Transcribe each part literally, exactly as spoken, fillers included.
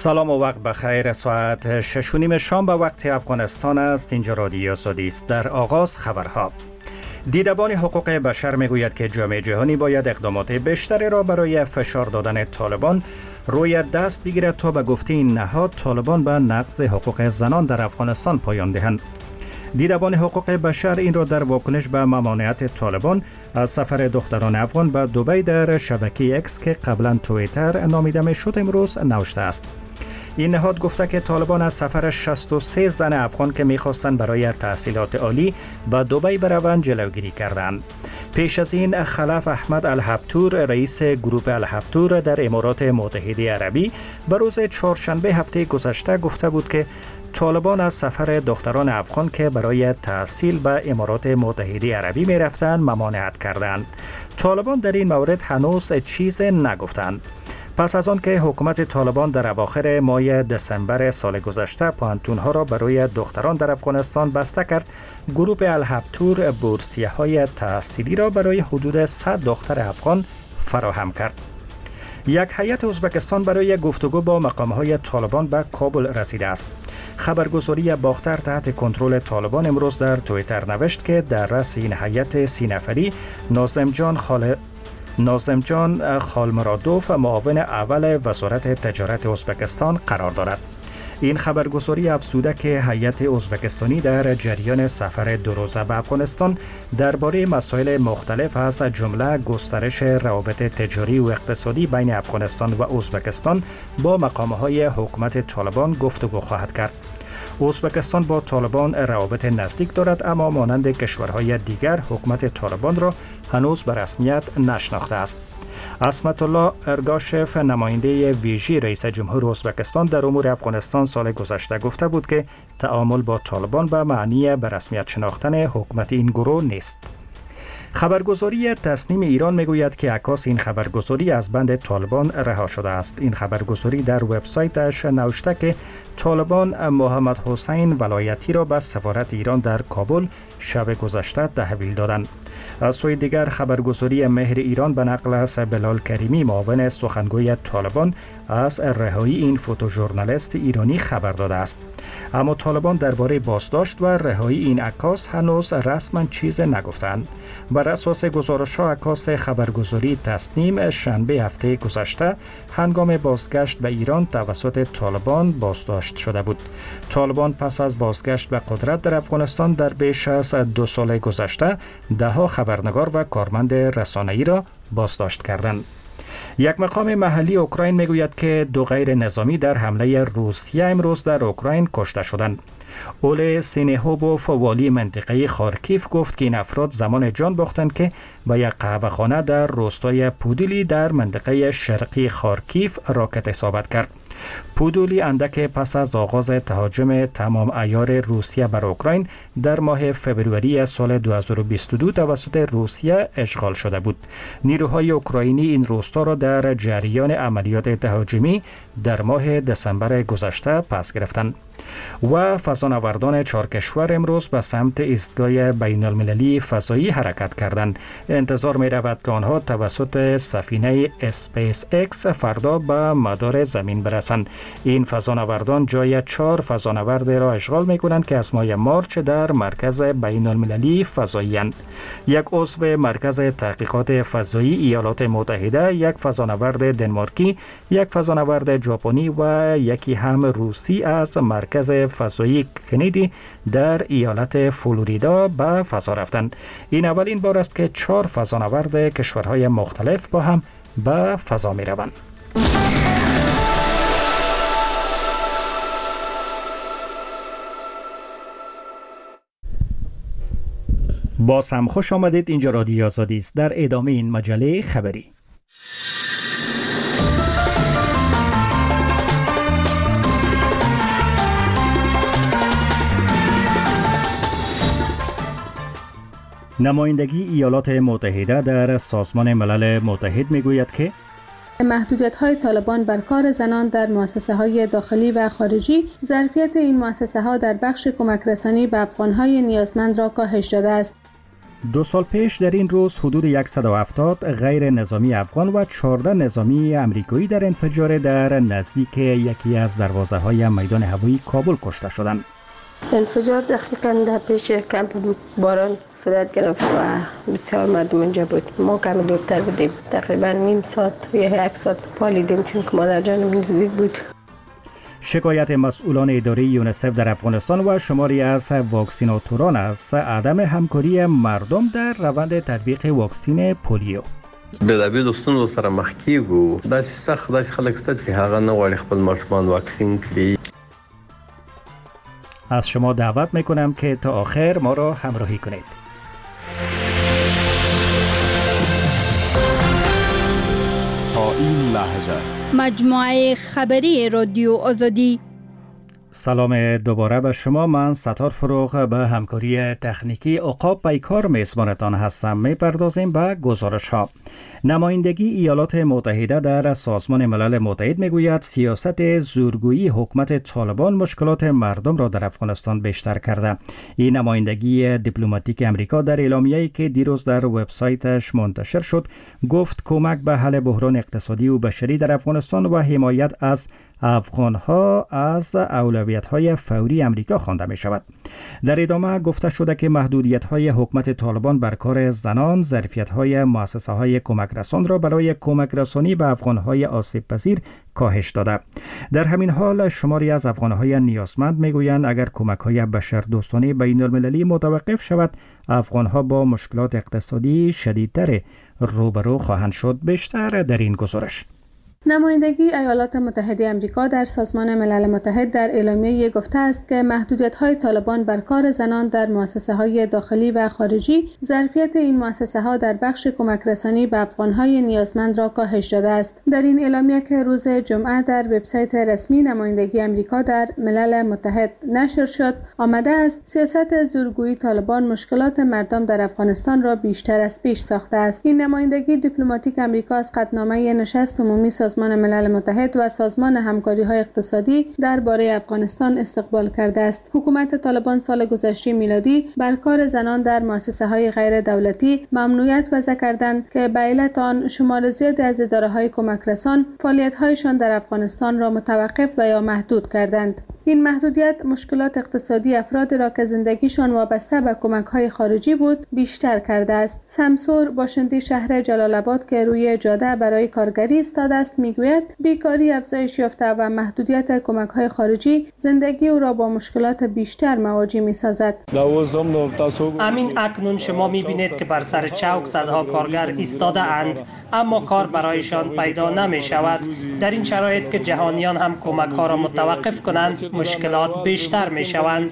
سلام و وقت بخیر. ساعت شش و نیم شام به وقت افغانستان است. اینجا رادیو آزادی است. در آغاز خبرها. دیدبان حقوق بشر میگوید که جامعه جهانی باید اقدامات بیشتری را برای فشار دادن طالبان روی دست بگیرد تا به گفته این نهاد طالبان به نقض حقوق زنان در افغانستان پایان دهند. دیدبان حقوق بشر این را در واکنش به ممانعت طالبان از سفر دختران افغان به دبی در شبکه اکس که قبلا توییتر نامیده میشد امروز نوشته است. این نهاد گفته که طالبان از سفر شصت و سه زن افغان که می‌خواستند برای تحصیلات عالی به دبی بروند جلوگیری کردند. پیش از این خلف احمد الهبتور رئیس گروه الهبتور در امارات متحده عربی به روز چهارشنبه هفته گذشته گفته بود که طالبان از سفر دختران افغان که برای تحصیل به امارات متحده عربی می رفتند ممانعت کردند. طالبان در این مورد هنوز چیز نگفتند. پس از آن که حکومت طالبان در اواخر ماه دسامبر سال گذشته پانتونها را برای دختران در افغانستان بسته کرد، گروه الهبتور بورسیه های تحصیلی را برای حدود صد دختر افغان فراهم کرد. یک هیئت ازبکستان برای گفتگو با مقام‌های طالبان به کابل رسیده است. خبرگزاری باختر تحت کنترل طالبان امروز در توییتر نوشت که در رأس این هیئت سی نفری ناظم جان خال ناظم جان خالمرادوف معاون اول وزارت تجارت ازبکستان قرار دارد. این خبرگزاری افزوده که هیئت ازبکستانی در جریان سفر دو روزه به افغانستان درباره مسائل مختلف از جمله گسترش روابط تجاری و اقتصادی بین افغانستان و ازبکستان با مقام‌های حکومت طالبان گفتگو خواهد کرد. ازبکستان با طالبان روابط نزدیک دارد، اما مانند کشورهای دیگر حکومت طالبان را هنوز به رسمیت نشناخته است. عصمت الله ارگاشف نماینده ویژه رئیس جمهور ازبکستان در امور افغانستان سال گذشته گفته بود که تعامل با طالبان به معنی به رسمیت شناختن حکومت این گروه نیست. خبرگزاری تسنیم ایران میگوید که عکاس این خبرگزاری از بند طالبان رها شده است. این خبرگزاری در وبسایتش نوشته که طالبان محمد حسین ولایتی را به سفارت ایران در کابل شب گذشته تحویل دادند. از سوی دیگر خبرگزاری مهر ایران به نقل از بلال کریمی معاون سخنگوی طالبان از رهایی این فوتوژورنالیست ایرانی خبر داده است. اما طالبان درباره بازداشت و رهایی این عکاس هنوز رسما چیز نگفتند. بر اساس گزارش‌ها عکاس خبرگزاری تسنیم شنبه هفته گذشته هنگام بازگشت به ایران توسط طالبان بازداشت شده بود. طالبان پس از بازگشت به قدرت در افغانستان در بیش از دو سال گذشته ده‌ها خبرنگار و کارمند رسانه‌ای را بازداشت کردند. یک مقام محلی اوکراین میگوید که دو غیر نظامی در حمله روسیه امروز در اوکراین کشته شدند. اول سینهوبوف والی منطقه خارکیف گفت که این افراد زمان جان باختند که به یک قهوه‌خانه در روستای پودولی در منطقه شرقی خارکیف راکت اصابت کرد. پودولی اندک پس از آغاز تهاجم تمام عیار روسیه بر اوکراین در ماه فوریه سال دو هزار و بیست و دو توسط روسیه اشغال شده بود. نیروهای اوکراینی این روستا را در جریان عملیات تهاجمی در ماه دسامبر گذشته پس گرفتند. و فضانوردان چهار کشور امروز به سمت ایستگاه بین المللی فضایی حرکت کردند. انتظار می رود که آنها توسط سفینه اسپیس اکس فردا به مدار زمین برسند. این فضانوردان جای چهار فضانورد را اشغال می کنند که از ماه مارچ در مرکز بین المللی فضایی اند. یک عضو مرکز تحقیقات فضایی ایالات متحده، یک فضانورد دنمارکی، یک فضانورد ژاپنی و یکی هم روسی از مرکز فضایی کندی در ایالت فلوریدا به فضا رفتند. این اولین بار است که چهار فضانورد کشورهای مختلف با هم به فضا می روند. باز هم خوش آمدید. اینجا رادیو آزادی است. در ادامه این مجله خبری نمایندگی ایالات متحده در سازمان ملل متحد میگوید که محدودیت‌های طالبان بر کار زنان در مؤسسه‌های داخلی و خارجی ظرفیت این مؤسسه‌ها در بخش کمک رسانی به افغان‌های نیازمند را کاهش داده است. دو سال پیش در این روز حدود صد و هفتاد غیر نظامی افغان و چهارده نظامی امریکایی در انفجار در نزدیک یکی از دروازه‌های میدان هوایی کابل کشته شدند. انفجار دقیقاً در پیش کمپ بود. باران صورت گرفت و بسیار مردم اینجا بود. ما کمی دورتر بودیم. تقریباً نیم ساعت یا یک ساعت پالیدیم چون که مادر جانم نزدیک بود. شکایت مسئولان اداره یونیسف در افغانستان و شماری از واکسیناتوران است عدم همکاری مردم در روند تطبیق واکسین پولیو. د دې دوستونو سره مخ کیږو دا سخت د خلک ست چې هغه نه غواړي خپل ماشومان واکسین کړي. از شما دعوت میکنم که تا آخر ما را همراهی کنید. تا این لحظه مجموعه خبری رادیو آزادی. سلام دوباره به شما. من ستار فروغ به همکاری تکنیکی عقاب پیکار میزبانتان هستم. میپردازیم به گزارش ها. نمایندگی ایالات متحده در سازمان ملل متحد میگوید سیاست زورگویی حکومت طالبان مشکلات مردم را در افغانستان بیشتر کرده. این نمایندگی دیپلماتیک امریکا در اعلامیه‌ای که دیروز در وبسایتش منتشر شد گفت کمک به حل بحران اقتصادی و بشری در افغانستان و حمایت از افغانها از اولویت‌های فوری امریکا خوانده می شود. در ادامه گفته شده که محدودیت‌های حکومت طالبان بر کار زنان، ظرفیت‌های مؤسسه‌های کمک رسان را برای کمک رسانی به افغان‌های آسیب پذیر کاهش داده. در همین حال شماری از افغان‌های نیازمند می‌گویند اگر کمک‌های بشردوستانه بین‌المللی متوقف شود، افغان‌ها با مشکلات اقتصادی شدیدتر روبرو خواهند شد. بیشتر در این گزارش. نمایندگی ایالات متحده آمریکا در سازمان ملل متحد در اعلامیه گفته است که محدودیت‌های طالبان بر کار زنان در مؤسسه‌های داخلی و خارجی ظرفیت این مؤسسه‌ها در بخش کمک رسانی به افغان‌های نیازمند را کاهش داده است. در این اعلامیه که روز جمعه در وبسایت رسمی نمایندگی آمریکا در ملل متحد نشر شد، آمده است سیاست زورگویی طالبان مشکلات مردم در افغانستان را بیشتر از پیش ساخته است. این نمایندگی دیپلماتیک آمریکا از قطعنامه نشست عمومی سازمان ملل متحد و سازمان همکاری‌های اقتصادی درباره افغانستان استقبال کرده است. حکومت طالبان سال گذشته میلادی بر کار زنان در مؤسسه‌های غیر دولتی ممنوعیت وضع کردند که به علت آن شمار زیادی از اداره‌های کمک رسان فعالیت‌هایشان در افغانستان را متوقف و یا محدود کردند. این محدودیت مشکلات اقتصادی افرادی را که زندگیشان وابسته به کمک‌های خارجی بود بیشتر کرده است. سمسور باشنده شهر جلال آباد که روی جاده برای کارگری ایستاده است میگوید بیکاری افزایش یافته و محدودیت کمک‌های خارجی زندگی او را با مشکلات بیشتر مواجه می‌سازد. همین اکنون شما می‌بینید که بر سر چوک صدها کارگر ایستاده اند اما کار برایشان پیدا نمی‌شود. در این شرایط که جهانیان هم کمک‌ها را متوقف کنند مشکلات بیشتر می شوند.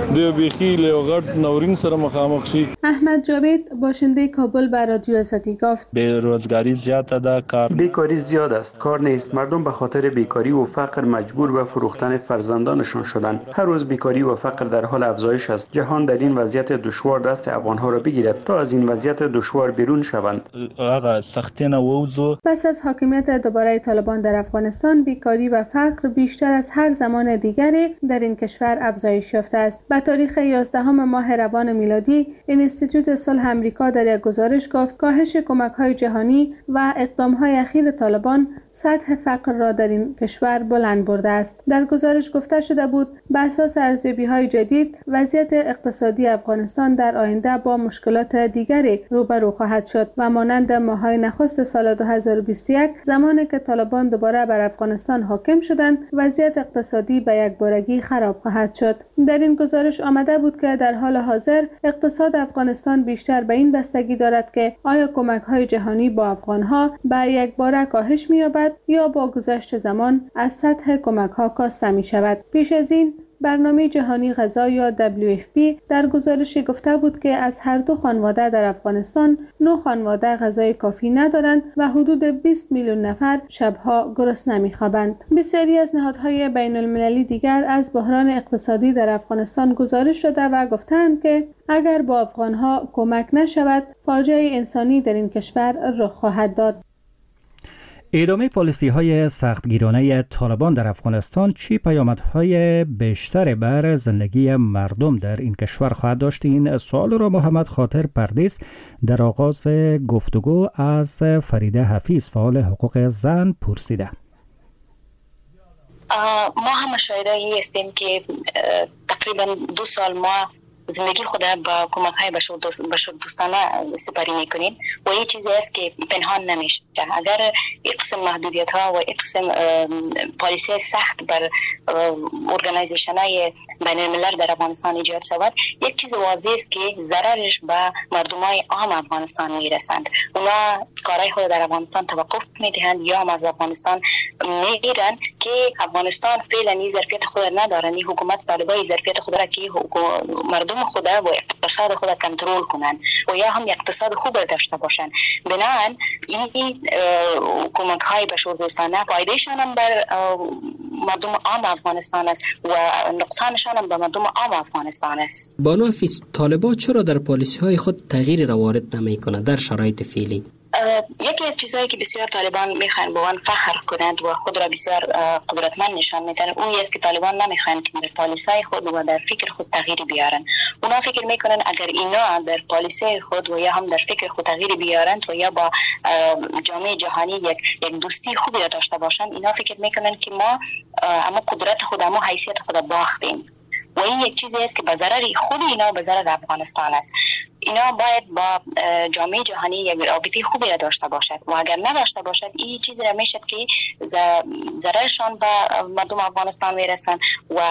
احمد جاوید باشنده کابل به رادیو آزادی گفت بیروزگاری زیاده ده، کار بیکاری زیاد است، کار نیست. مردم به خاطر بیکاری و فقر مجبور به فروختن فرزندانشان شدند. هر روز بیکاری و فقر در حال افزایش است. جهان در این وضعیت دشوار دست افغانها را بگیرد تا از این وضعیت دشوار بیرون شوند. آقا سختی نووزو. پس از حاکمیت دوباره طالبان در افغانستان بیکاری و فقر بیشتر از هر زمان دیگر در این کشور افزایش یافته است. به تاریخ یازدهم ماه روان میلادی انستیتوت صلح آمریکا در یک گزارش گفت کاهش کمک‌های جهانی و اقدام‌های اخیر طالبان سطح فقر را در این کشور بلند برده است. در گزارش گفته شده بود بر اساس ارزیابی‌های جدید وضعیت اقتصادی افغانستان در آینده با مشکلات دیگری روبرو خواهد شد و مانند ماه‌های نخست سال دو هزار و بیست و یک زمانی که طالبان دوباره بر افغانستان حاکم شدند وضعیت اقتصادی به یک بارگی خراب خواهد شد. در این گزارش آمده بود که در حال حاضر اقتصاد افغانستان بیشتر به این بستگی دارد که آیا کمک‌های جهانی با افغان‌ها به یک باره کاهش می‌یابد یا با گذشت زمان از سطح کمک‌ها کاسته می‌شود. پیش از این برنامه جهانی غذا یا دبلیو اف پی در گزارشی گفته بود که از هر دو خانواده در افغانستان نه خانواده غذای کافی ندارند و حدود بیست میلیون نفر شبها گرسنه می‌خوابند. بسیاری از نهادهای بین‌المللی دیگر از بحران اقتصادی در افغانستان گزارش داده و گفتند که اگر با افغانها کمک نشود فاجعه انسانی در این کشور رخ خواهد داد. ادامه پالیسی های سختگیرانه طالبان در افغانستان چی پیامدهای بیشتر بر زندگی مردم در این کشور خواهد داشت؟ این سوال را محمد خاطر پردیس در آغاز گفتگو از فریده حفیظ فعال حقوق زن پرسیده. ما هم شاهدایی هستیم که تقریبا دو سال ما زندگی خود با کمک های بشر دوستانه سپری میکنیم و یه چیزی است که پنهان نمیشه. اگر یک قسم محدودیت ها و یک قسم پالیسی سخت بر ارگانیزیشن های بین الملل در افغانستان ایجاد شود، یک چیز واضح است که ضررش به مردم های عام افغانستان میرسند. اونا کارهای خود در افغانستان توقف میدهند یا هم از افغانستان میرن که افغانستان فعلا این ظرفیت خود ندارن. این حکومت طالبان ظرفیت خود را که مردم خود و اقتصاد خود کنترل کنن و یا هم اقتصاد خوب داشته باشن. بنابراین این کمک های بشردوستانه فایدهشان هم بر مردم عام افغانستان است و نقصانشان هم به مردم عام افغانستان است. بانو حفیظ، طالبان چرا در پالیسی های خود تغییری را وارد نمی کند در شرایط فعلی؟ یکی از چیزهایی که بسیار طالبان میخوان با آن فخر کنند و خود را بسیار قدرتمند نشان میدن اون است که طالبان نمیخوان که در پالیسی خود و در فکر خود تغییری بیارن. اونا فکر میکنن اگر اینا در پالیسی خود و یا هم در فکر خود تغییری بیارند و یا با جامعه جهانی یک یک دوستی خوبی را داشته باشند، اینا فکر میکنن که ما اما قدرت خود اما حیثیت خود باختیم و این یک چیزی است که به ضرر خود اینا و به ضرر افغانستان است. اینا باید با جامعه جهانی یک رابطه خوبی را داشته باشد و اگر نداشته باشد این چیزی را میشد که ضررشان به مردم افغانستان میرسن و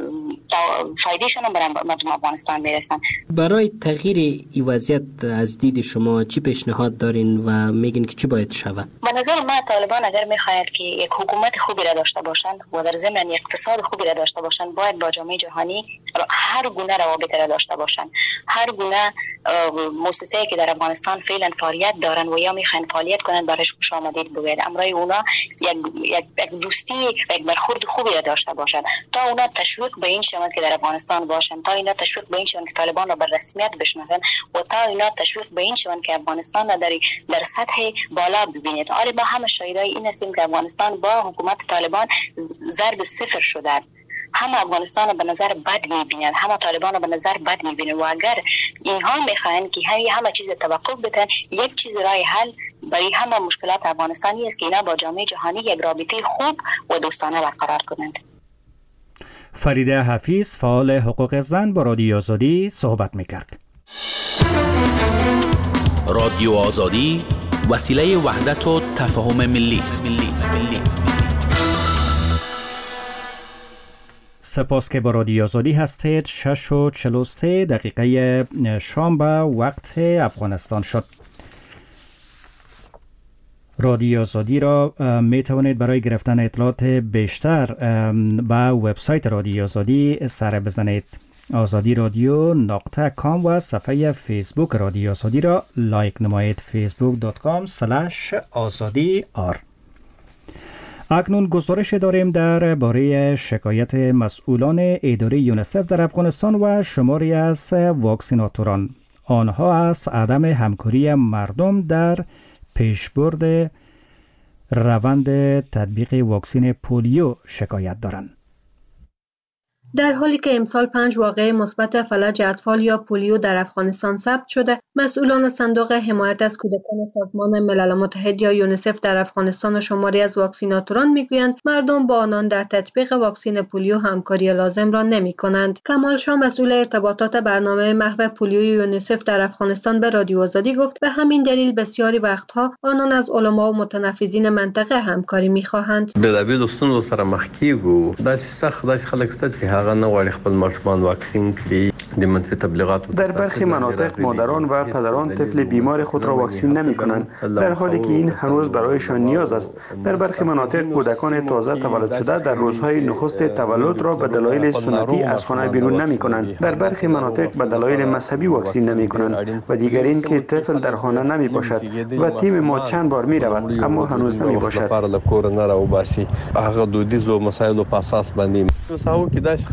فایدهشان به مردم افغانستان میرسن. برای تغییر این وضعیت از دید شما چی پیشنهاد دارین و میگین که چی باید شود؟ به نظر من طالبان اگر میخواهد که یک حکومت خوبی را داشته باشند و در ضمن یک اقتصاد خوبی را داشته باشند، باید با جامعه جهانی هر گونه روابط را داشته باشند. هر گونه مؤسسه‌ای که در افغانستان فعلا فعالیت دارن و یا میخوان فعالیت کنند برایش خوش آمدید بگوید. امرای اونا یک یک دوستی یک برخورد خوبی را داشته باشند تا اونا تشویق به این شوند که در افغانستان باشند، تا اینا تشویق به این شوند که طالبان را به رسمیت بشناسند و تا اینا تشویق به این شوند که افغانستان را در در سطح بالا ببینید. آره ما هم شاهدای این هستیم که افغانستان با حکومت طالبان ضرب صفر شده. همه افغانستان به نظر بد میبینند، همه طالبان به نظر بد میبینند و اگر اینها میخواهند که همه همه چیز توقف بدن، یک چیز راه حل برای همه مشکلات افغانستانی است که اینا با جامعه جهانی یک رابطه خوب و دوستانه برقرار کنند. فریده حفیظ فعال حقوق زن با رادیو آزادی صحبت میکرد. رادیو آزادی وسیله وحدت و تفاهم ملی است. سپاس که با رادیو آزادی هستید. شش و چهل و سه دقیقه شام به وقت افغانستان شد. رادیو آزادی را می توانید برای گرفتن اطلاعات بیشتر به وبسایت رادیو آزادی سر بزنید. آزادی رادیو نقطه کام و صفحه فیسبوک رادیو آزادی را لایک نمایید. فیسبوک دات کام اسلش آزادی آر. اکنون گزارش داریم در باره شکایت مسئولان اداره یونیسف در افغانستان و شماری از واکسیناتوران. آنها از عدم همکاری مردم در پیشبرد روند تطبیق واکسن پولیو شکایت دارند. در حالی که امسال پنج واقعه مثبت فلج اطفال یا پولیو در افغانستان ثبت شده، مسئولان صندوق حمایت از کودکان سازمان ملل متحد یا یونیسف در افغانستان و شماری از واکسیناتوران میگویند مردم با آنان در تطبیق واکسن پولیو همکاری لازم را نمی کنند. کمال شاه مسئول ارتباطات برنامه محو پولیو یونیسف در افغانستان به رادیو آزادی گفت به همین دلیل بسیاری وقتها آنان از علما و متنفذین منطقه همکاری میخواهند. بلابل دوستان سره مخ کیږو دا سخت داس خلک ست چې هغه نه غواړي خپل ماشومان واکسین کړي د منفي تبلیغات. در برخی مناطق مادران و پدران طفل بیمار خود را واکسین نمی کنند، در حالی که این هنوز برایشان نیاز است. در برخی مناطق کودکان تازه تولد شده در روزهای نخست تولد را به دلایل سنتی از خانه بیرون نمی کنند. در برخی مناطق به دلایل مذهبی واکسین نمی کنند و دیگر این که طفل در خانه نمی باشد و تیم ما چند بار می رود اما هنوز نمی باشد. هغه دودیزو مسایلو په اساس باندې ساو کې داس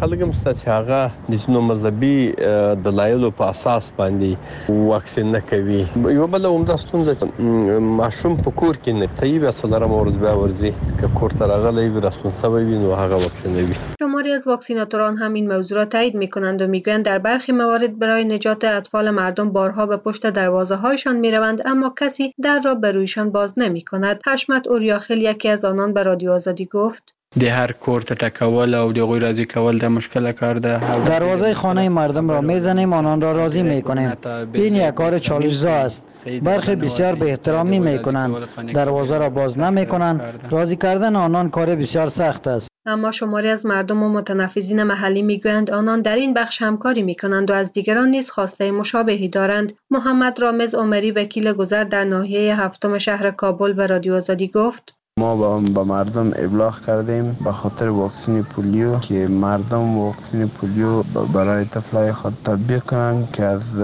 خلک هم چې هغه د ځینو مذهبي دلایلو په اساس باندې واکسین نه کوي. یو بل عمده ستونزه ماشوم په کور کې نه طیب اصلرم ورځ به ورځي که کور ته راغلی وي رسمي وي نو هغه واکسین وي. شماری از واکسیناتوران هم این موضوع را تایید می‌کنند و میگویند در برخی موارد برای نجات اطفال مردم بارها به پشت دروازه‌هایشان می‌روند اما کسی در را به رویشان باز نمی‌کند. حشمت اوریاخیل یکی از آنان به رادیو آزادی گفت: د هر کور ته ټکول او د غوی راضی کول د مشکل کار ده. دروازه خانه مردم را میزنیم آنان را راضی میکنیم. این یک کار چالش‌زا است. برخی بسیار به احترامی میکنند. دروازه را باز نمیکنند. راضی کردن آنان کار بسیار سخت است. اما شماری از مردم و متنفذین محلی میگویند آنان در این بخش همکاری میکنند و از دیگران نیز خواسته مشابهی دارند. محمد رامز عمری وکیل گذر در ناحیه هفتم شهر کابل به رادیو آزادی گفت: ما با مردم ابلاغ کردیم به خاطر واکسن پولیو که مردم واکسن پولیو برای طفلای خود تطبیق کنند که از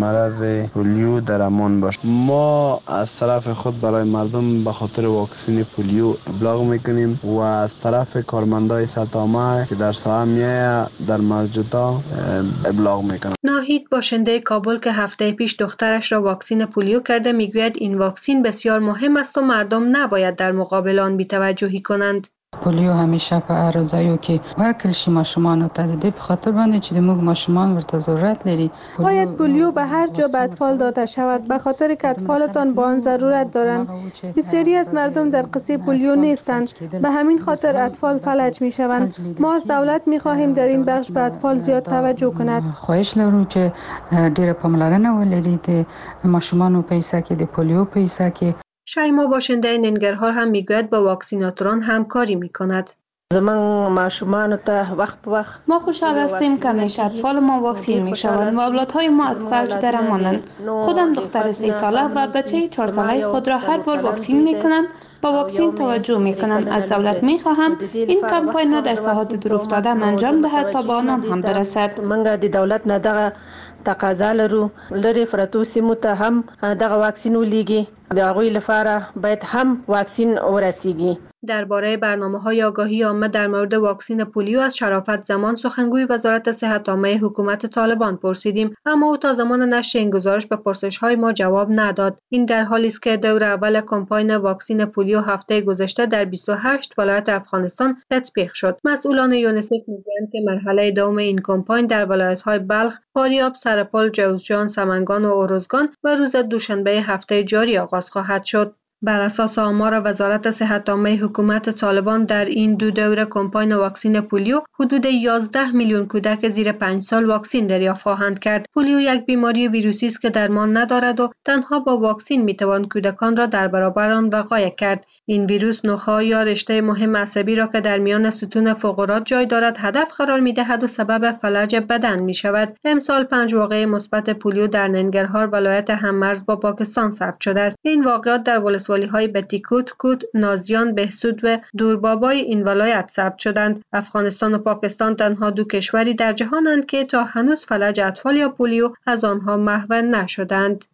مرض پولیو در امان باشند. ما از طرف خود برای مردم به خاطر واکسن پولیو ابلاغ میکنیم و از طرف کارمندای سطح عامه که در ساحه میایه در مسجدها ابلاغ میکنند. ناهید باشنده کابل که هفته پیش دخترش را واکسن پولیو کرده میگوید این واکسن بسیار مهم است و مردم نباید در مقابل آن بی‌توجهی کنند. پولیو همیشه په ارزایو کې ورکړل شي ماشومانو ته د دې په خاطر باندې چې د موږ ماشومان ورته ضرورت لري. باید پولیو به هر جا به اطفال داده شود به خاطر که اطفالتان با آن ضرورت دارند. بسیاری از مردم در قصه پولیو نیستند. به همین خاطر اطفال فلج می شوند. ما از دولت می خواهیم در این بخش به اطفال زیاد توجه کند. خواهش لرو چې ډیره پاملرنه ولري د ماشومانو په حصه کې د پولیو په حصه کې. شایما باشنده ننگرهار هم میگوید با واکسیناتوران همکاری میکند. زمان ماشومان ته وقت به وقت ما خوشحال هستیم که همیشه اطفال ما واکسین میشوند و اولادهای ما از فلج در امانند. خودم دختر سه ساله و بچه چهار ساله خود را هر بار واکسین میکنم. با واکسین توجه میکنم. از دولت میخواهم این کمپاین را در ساحات دور افتاده انجام دهد تا به آنان هم برسد. منګه د دولت نه دغه تقاضا لرو لري فراتو سیمو ته هم دغه واکسین ولیږي. د هغوی لپاره باید هم واکسین ورسیږي. درباره برنامه‌های آگاهی عامه در مورد واکسن پولیو از شرافت زمان سخنگوی وزارت صحت عامه حکومت طالبان پرسیدیم اما او تا زمان نشر این گزارش به پرسش‌های ما جواب نداد. این در حالی است که دور اول کمپاین واکسن پولیو هفته گذشته در بیست و هشت ولایت افغانستان تطبیق شد. مسئولان یونیسف می‌گویند که مرحله دوم این کمپاین در ولایت‌های بلخ، فاریاب، سرپل، جوزجان، سمنگان و اروزگان و روز دوشنبه هفته جاری آغاز خواهد شد. بر اساس آمار وزارت صحت عامه حکومت طالبان در این دو دوره کمپاین واکسن پولیو حدود یازده میلیون کودک زیر پنج سال واکسن دریافت خواهند کرد. پولیو یک بیماری ویروسی است که درمان ندارد و تنها با واکسن میتوان کودکان را در برابر آن وقایع کرد. این ویروس نخاع یا رشته مهم عصبی را که در میان ستون فقرات جای دارد هدف قرار می‌دهد و سبب فلج بدن می‌شود. امسال پنج واقعه مثبت پولیو در ننگرهار ولایت هممرز با پاکستان ثبت شده است. این واقعات در ولسوالی‌های بتیکوت، کوت، نازیان، بهسود و دوربابای این ولایت ثبت شدند. افغانستان و پاکستان تنها دو کشوری در جهانند که تا هنوز فلج اطفال یا پولیو از آنها محو نشدند.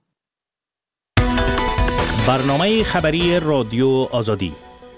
برنامه خبری رادیو آزادی.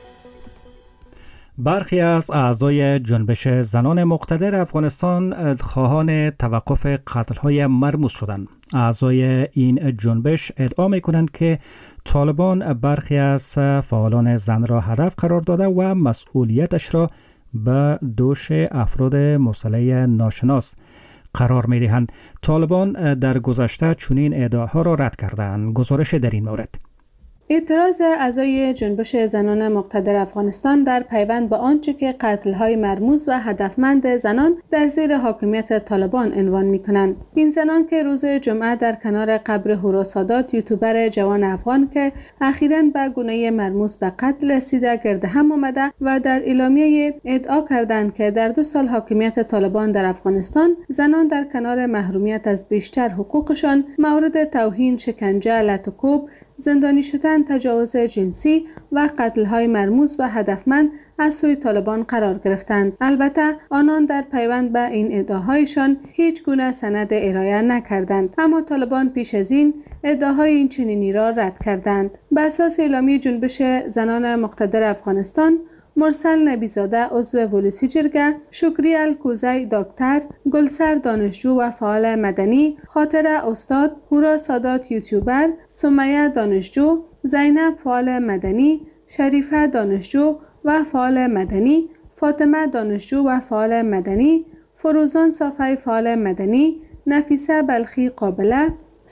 برخی از اعضای جنبش زنان مقتدر افغانستان خواهان توقف قتل‌های مرموز شدند. اعضای این جنبش ادعا می‌کنند که طالبان برخی از فعالان زن را هدف قرار داده و مسئولیتش را به دوش افراد مسلح ناشناس قرار می‌دهند. طالبان در گذشته چنین ادعاها را رد کردند. گزارش در این مورد. اعتراض اعضای جنبش زنان مقتدر افغانستان در پیوند با آنچه که قتل‌های مرموز و هدفمند زنان در زیر حاکمیت طالبان عنوان می‌کنند. این زنان که روز جمعه در کنار قبر هورا سادات یوتیوبر جوان افغان که اخیراً به گونه مرموز به قتل رسیده گرد هم آمده و در اعلامیه ادعا کردند که در دو سال حاکمیت طالبان در افغانستان زنان در کنار محرومیت از بیشتر حقوقشان مورد توهین، شکنجه، لطوکوب، زندانی شدن، تجاوز جنسی و قتل‌های مرموز و هدفمند از سوی طالبان قرار گرفتند. البته آنان در پیوند به این ادعاهایشان هیچ گونه سند ارائه نکردند، اما طالبان پیش از این ادعاهای این چنینی را رد کردند. بر اساس اعلامیه جنبش زنان مقتدر افغانستان، مرسل نبیزاده عضو ولسی جرگه، شکری الکوزی دکتر، گلسر دانشجو و فعال مدنی، خاطره استاد، هورا سادات یوتیوبر، سمیه دانشجو، زینب فعال مدنی، شریفه دانشجو و فعال مدنی، فاطمه دانشجو و فعال مدنی، فروزان صافی فعال مدنی، نفیسه بلخی قابله،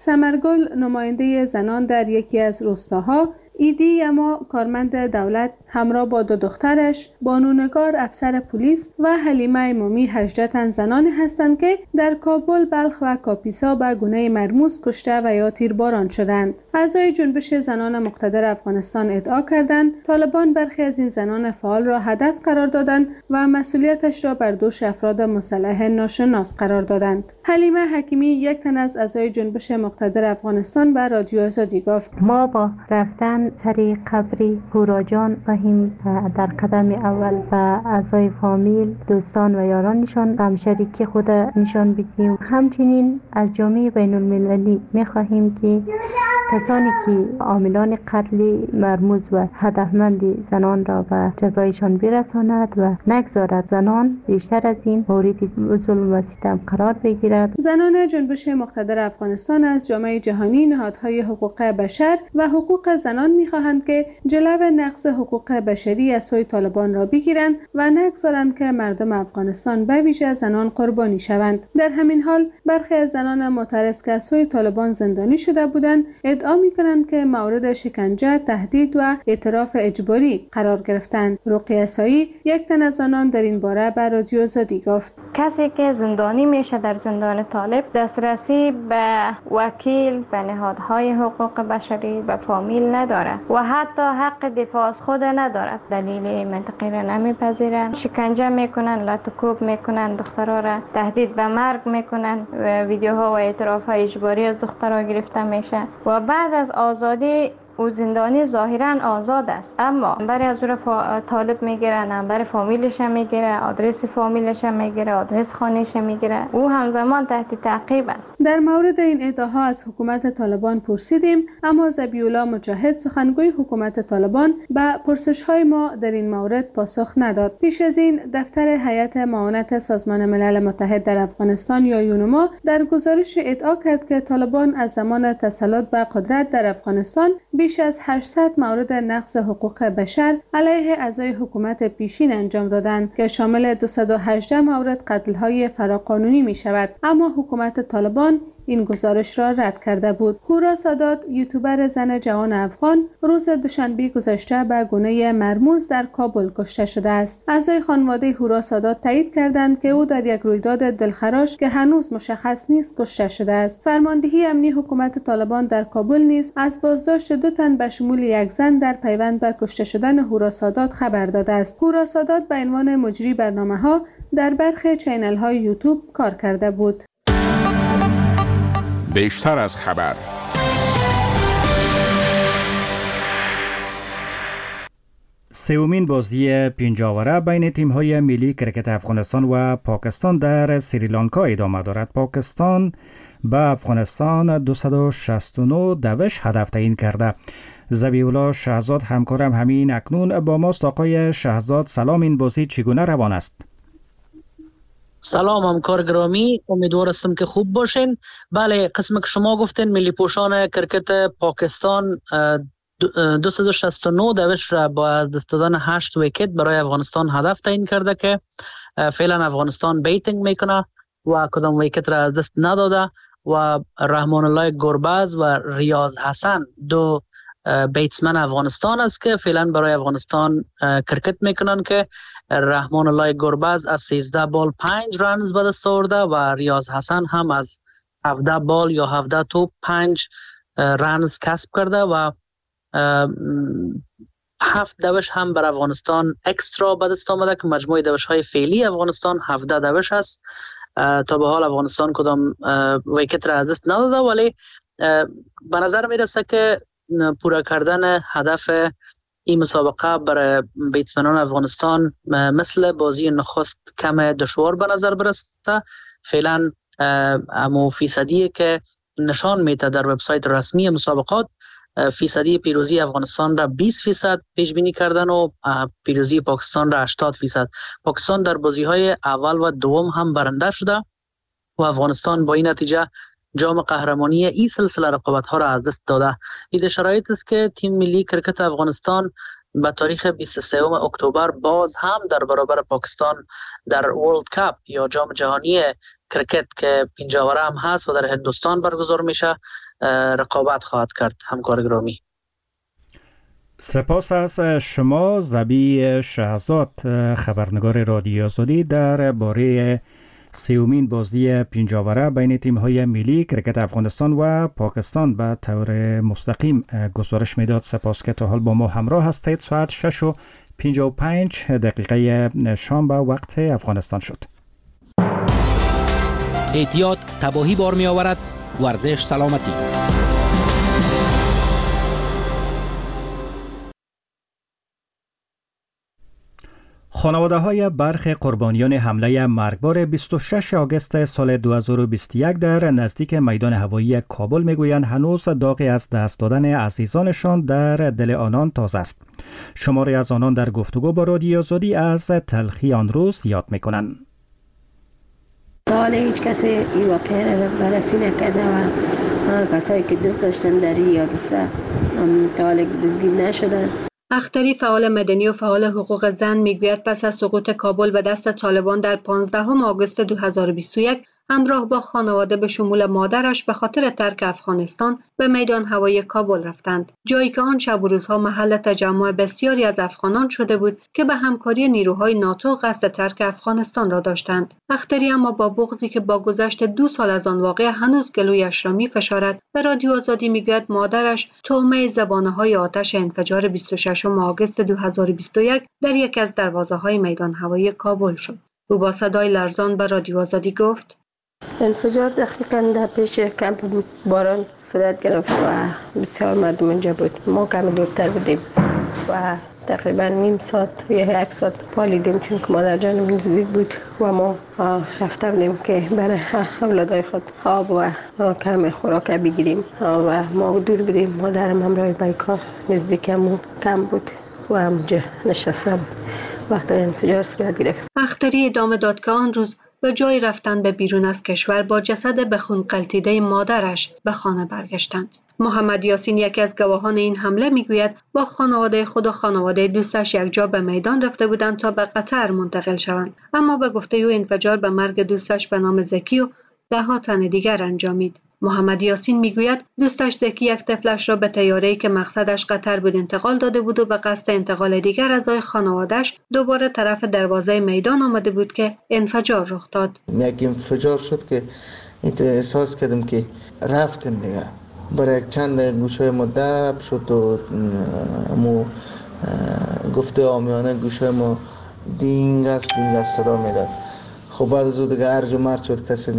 سمرگل نماینده زنان در یکی از روستاها، ایدی یما کارمند دولت همراه با دو دخترش، بانونگار افسر پلیس و حلیمه مومی هجده تن زنانی هستند که در کابل، بلخ و کاپیسا به گونه مرموز کشته و یا تیرباران شدند. اعضای جنبش زنان مقتدر افغانستان ادعا کردند طالبان برخی از این زنان فعال را هدف قرار دادند و مسئولیتش را بر دوش افراد مسلح ناشناس قرار دادند. حلیمه حکیمی یک تن از اعضای جنبش مقتدر افغانستان به رادیو آزادی گفت: ما با رفتن سری قبری هورا جان خواهیم در قدم اول و اعضای فامیل، دوستان و یارانشان غمشریکی خود نشان بدیم. همچنین از جامعه بین المللی می خواهیم که کسانی که عاملان قتل مرموز و هدفمند زنان را به جزایشان برساند و نگذارد زنان بیشتر از این مورد ظلم و ستم قرار بگیرد. زنان جنبش مقتدر افغانستان از جامعه جهانی، نهادهای حقوق بشر و حقوق زنان می‌خواهند که جلو نقض حقوق بشری از سوی طالبان را بگیرند و نگذارند که مردم افغانستان به ویژه زنان قربانی شوند. در همین حال برخی از زنان معترض که از سوی طالبان زندانی شده بودند ادعا می‌کنند که مورد شکنجه، تهدید و اعتراف اجباری قرار گرفتند. رقیه سایی یک تن از آنان در این باره به رادیو آزادی گفت: کسی که زندانی میشه در زندان طالب دسترسی به وکیل، به نهادهای حقوق بشری، به فامیل نداره و حتی حق دفاع از خود ندارد. دلیل منطقی را نمیپذیرند، شکنجه میکنن، لطکوب میکنن، دخترها را تهدید به مرگ میکنن، ویدیوها و اعترافهای اجباری از دخترها گرفته میشه و بعد از آزادی او زندانی ظاهرا آزاد است، اما برای از او فا... طالب میگیره، نمبر فامیلش هم میگیره، آدرس فامیلش هم میگیره، آدرس خانهش هم میگیره. او همزمان تحت تعقیب است. در مورد این ادعاها از حکومت طالبان پرسیدیم، اما ذبیح‌الله مجاهد سخنگوی حکومت طالبان به پرسش‌های ما در این مورد پاسخ نداد. پیش از این دفتر هیئت معاونت سازمان ملل متحد در افغانستان یا یونما در گزارش ادعا کرد که طالبان از زمان تسلط به قدرت در افغانستان بیش از هشتصد مورد نقض حقوق بشر علیه اعضای حکومت پیشین انجام دادند که شامل دویست و هجده مورد قتل‌های فراقانونی می شود، اما حکومت طالبان این گزارش را رد کرده بود. هورا سادات یوتیوبر زن جوان افغان روز دوشنبه گذشته به گونه مرموز در کابل کشته شده است. اعضای خانواده هورا سادات تایید کردند که او در یک رویداد دلخراش که هنوز مشخص نیست کشته شده است. فرماندهی امنی حکومت طالبان در کابل نیز از بازداشت دو تن به شمول یک زن در پیوند به کشته شدن هورا سادات خبر داده است. هورا سادات به عنوان مجری برنامه‌ها در برخی چینل‌های یوتیوب کار کرده بود. بیشتر از خبر. سومین بازی پنجاوره بین تیم‌های ملی کرکت افغانستان و پاکستان در سریلانکا ادامه دارد. پاکستان به افغانستان دویست و شصت و نه دوش هدف تعیین کرده. ذبیح‌الله شهزاد همکارم همین اکنون با ماست. آقای شهزاد سلام، این بازی چگونه روان است؟ سلام همکار گرامی، امیدوار هستم که خوب باشین. بله، قسم که شما گفتین ملی پوشان کرکت پاکستان دویست و شصت و نه دوش را با از دست دادن هشت ویکت برای افغانستان هدف تعیین کرده که فعلا افغانستان بیتینگ میکنه و کدام ویکت را از دست نداده و رحمان الله گربز و ریاض حسن دو بیتسمن افغانستان است که فعلا برای افغانستان کرکت میکنن که رحمان الله گربز از سیزده بال پنج رنز به دست آورده و ریاض حسن هم از هفده بال یا هفده توپ پنج رنز کسب کرده و هفت دوش هم بر افغانستان اکسترا به دست آمده که مجموع دوش های فعلی افغانستان هفده دوش است. تا به حال افغانستان کدام ویکت را از دست نداده، ولی به نظر میرسه که پورا کردن هدف این مسابقه برای بیتسمنان افغانستان مثل بازی نخست کم دشوار به نظر برسته. فعلا امو فیصدیه که نشان میده در وبسایت رسمی مسابقات فیصدی پیروزی افغانستان را بیست فیصد پیش بینی کردن و پیروزی پاکستان را هشتاد فیصد. پاکستان در بازی‌های اول و دوم هم برنده شده و افغانستان با این نتیجه جام قهرمانی این سلسله رقابت‌ها را از دست داده. این شرایط است که تیم ملی کرکت افغانستان به تاریخ بیست و سوم اکتبر باز هم در برابر پاکستان در ورلد کاپ یا جام جهانی کرکت که این جاوره هم هست و در هندوستان برگزار میشه رقابت خواهد کرد. همکار گرامی، سپاس از شما. زبی شهزاد، خبرنگار رادیو آزادی، در باره سیومین بازی پنجاوره بین تیم‌های ملی کرکت افغانستان و پاکستان به طور مستقیم گزارش میداد. سپاس که تا حال با ما همراه هستید. ساعت شش و پنجاه و پنج دقیقه شام به وقت افغانستان شد. احتیاط تباهی بار می آورد. ورزش سلامتی. خانواده های برخی قربانیان حمله مرگبار بیست و شش آگوست سال دو هزار و بیست و یک در نزدیک میدان هوایی کابل میگویند هنوز داغی از دست دادن عزیزانشان در دل آنان تازه است. شماری از آنان در گفتگو با رادیو آزادی از تلخی آن روز یاد میکنند. تا حالا هیچ کسی این واقعه را بررسی نکرده و کسایی که دست داشتن در این حادثه تا حالا دستگیر نشدن. اختری، فعال مدنی و فعال حقوق زن، میگوید پس از سقوط کابل به دست طالبان در پانزدهم آگوست دو هزار و بیست و یک همراه با خانواده به شمول مادرش به خاطر ترک افغانستان به میدان هوایی کابل رفتند، جایی که آن شب و روزها محل تجمع بسیاری از افغانان شده بود که به همکاری نیروهای ناتو قصد ترک افغانستان را داشتند. اختری اما با بغضی که با گذشت دو سال از آن واقعه هنوز گلویش را می‌فشارد به رادیو آزادی میگوید مادرش طعمه زبانه‌های آتش انفجار بیست و ششم آگوست دو هزار و بیست و یک در یکی از دروازه‌های میدان هوایی کابل شد. او با صدای لرزان به رادیو آزادی گفت: انفجار دقیقاً در پیش کمپ باران صورت گرفت و بسیار مردم اینجا بود. ما کمی دورتر بودیم و تقریباً نیم ساعت یا یک ساعت پالیدیم چون که مادر جانم نزدیک بود و ما رفته بودیم که برای اولادای خود آب و کم خوراک بگیریم و ما دور بودیم. مادرم همراه با کار نزدیکمون کم بود و همجا نشسته بود وقتی انفجار صورت گرفت. اختری ادامه داد که آن روز به جای رفتن به بیرون از کشور با جسد به خون غلطیده مادرش به خانه برگشتند. محمد یاسین، یکی از گواهان این حمله، میگوید با خانواده خود و خانواده دوستش یکجا به میدان رفته بودند تا به قطر منتقل شوند، اما به گفته او انفجار به مرگ دوستش به نام زکی و ده ها تن دیگر انجامید. محمد یاسین میگوید دوستش زکی یک طفلش را به طیاره‌ای که مقصدش قطر بود انتقال داده بود و به قصد انتقال دیگر اعضای خانواده‌اش دوباره طرف دروازه میدان آمده بود که انفجار رخ داد. یک انفجار شد که احساس کردم که رفتم دیگه. برای چند گوشه ما دب شد و مو گفته آمیانه گوشه ما دینگ است دینگ است صدا میداد. خب بعد از او دیگه ارج و مرد شد، کسی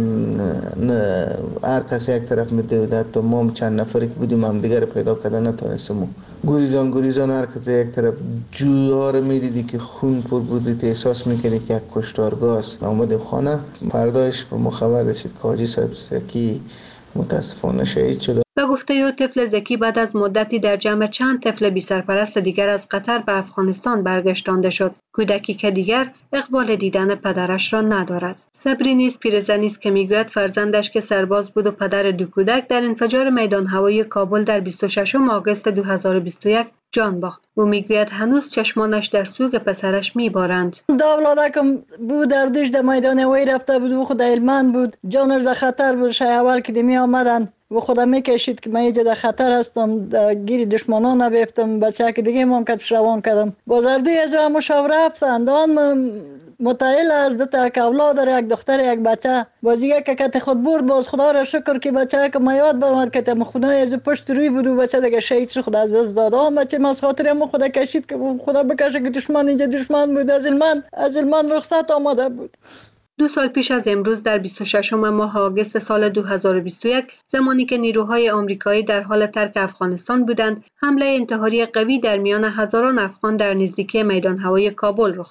نه هر کسی یک طرف میدوید تا ما چند نفری که بودیم هم دیگر پیدا کردن نتونستیم. گریزان گریزان هر کسی یک طرف جوها رو میدیدی که خون پر بودی، احساس میکردی که یک کشتارگاه است. آمدیم خانه، فردایش به ما خبر رسید که حاجی صاحب زکی متاسفانه شهید شد. به گفته او طفل زکی بعد از مدتی در جمع چند طفل بی سرپرست دیگر از قطر به افغانستان برگشتانده شد. کودکی که دیگر اقبال دیدن پدرش را ندارد. صبری نیز پیرزنی است که میگوید فرزندش که سرباز بود و پدر دو کودک در انفجار میدان هوایی کابل در بیست و ششم آگوست دو هزار و بیست و یک جان باخت. او میگوید هنوز چشمانش در سوگ پسرش میبارند. داولادکم بود در دوش در میدان هوایی رفته بود و خود علمان بود، جانش در خطر بود. شای اول که می آمدن و خودم میکشید که من اینجا در خطر هستم، گیری دشمنان نبیفتم. بچه که دیگه ما کتش روان کردم. بازردوی از جا مشاوره هفتند. آن متعیل از دو تا که اولاد داره، یک دختر یک بچه. بازیگه که کت خود برد، باز خدا را شکر که بچه که ما یاد برمد که تم خونه از پشت روی بود و بچه دیگه شهید شد. خدا از دست داد. آن بچه ما از خاطر ما خدا کشید که خدا بکشه که دشمن اینجا دشمن بود. از علمان از علمان رخصت آمده بود. دو سال پیش از امروز در بیست و ششم ماه آگوست سال دو هزار و بیست و یک، زمانی که نیروهای آمریکایی در حال ترک افغانستان بودند، حمله انتحاری قوی در میان هزاران افغان در نزدیکی میدان هوایی کابل رخ داد.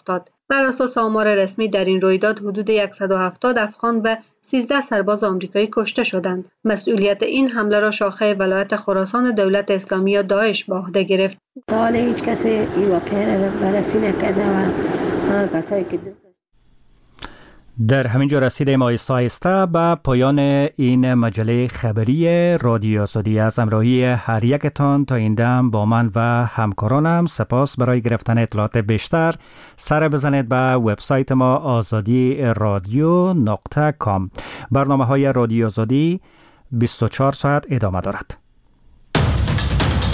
بر اساس آمار رسمی در این رویداد حدود صد و هفتاد افغان و سیزده سرباز آمریکایی کشته شدند. مسئولیت این حمله را شاخه ولایت خراسان دولت اسلامی یا داعش به عهده گرفت. تا حالا هیچ کسی این واقعه را بررسی نکرده و کسایی که دست در همین جا رسیدیم آیسته آیسته به پایان این مجله خبری رادیو آزادی. از همراهی هر یکتان تا این دم با من و همکارانم سپاس. برای گرفتن اطلاعات بیشتر سر بزنید به وبسایت ما آزادی رادیو نقطه کام. برنامه های رادیو آزادی بیست و چهار ساعت ادامه دارد.